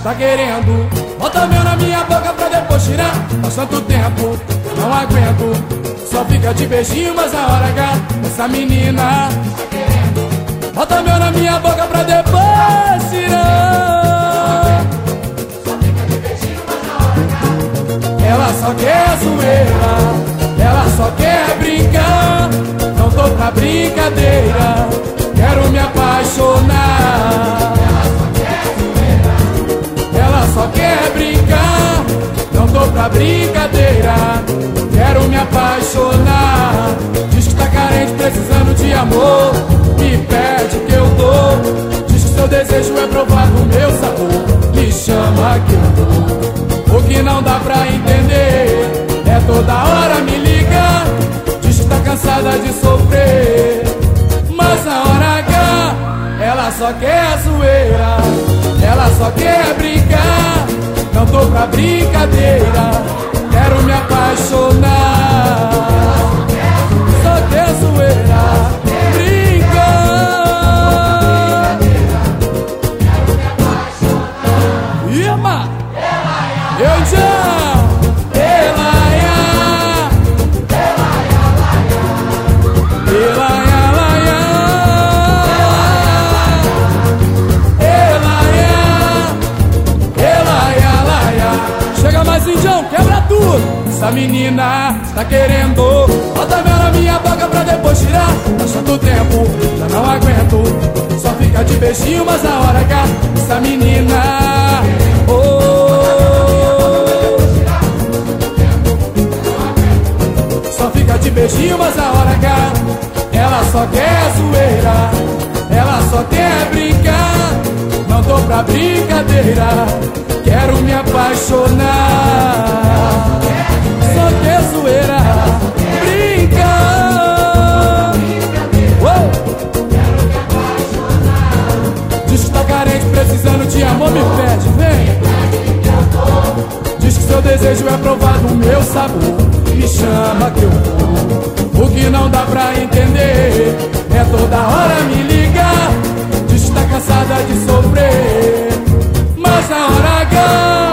tá querendo. Bota mel na minha boca pra depois tirar. Faz tanto tempo, não aguento. Só fica de beijinho, mas a hora H, essa menina tá querendo. Bota mel na minha boca pra depois tirar. Só fica de beijinho, mas a hora H. Ela só quer zoeira, ela só quer brincar. Não tô pra brincadeira, quero me apaixonar. Ela só quer brincar, não tô pra brincadeira, quero me apaixonar. Diz que tá carente, precisando de amor, me pede que eu dou. Diz que seu desejo é provar do meu sabor, me chama que eu dou. O que não dá pra entender é toda hora me ligar. Diz que tá cansada de sofrer, mas na hora H ela só quer zoeira, ela só quer brincar. Não tô pra brincadeira, quero me apaixonar. Só quer zoeira, brincar. Ima, eu já. Quebra tudo, essa menina tá querendo. Bota mel na minha boca pra depois tirar. Faz tanto tempo, já não aguento. Só fica de beijinho, mas na hora H, essa menina só fica de beijinho, mas na hora H ela só quer zoeira, ela só quer brincar. Não tô pra brincadeira, quero me apaixonar. Só quer zoeira, brinca. Diz que tá carente, precisando de amor, me pede, vem. Diz que seu desejo é provar do meu sabor, me chama que eu vou. O que não dá pra entender é toda hora me ligar. Diz que tá cansada de sofrer, mas na hora H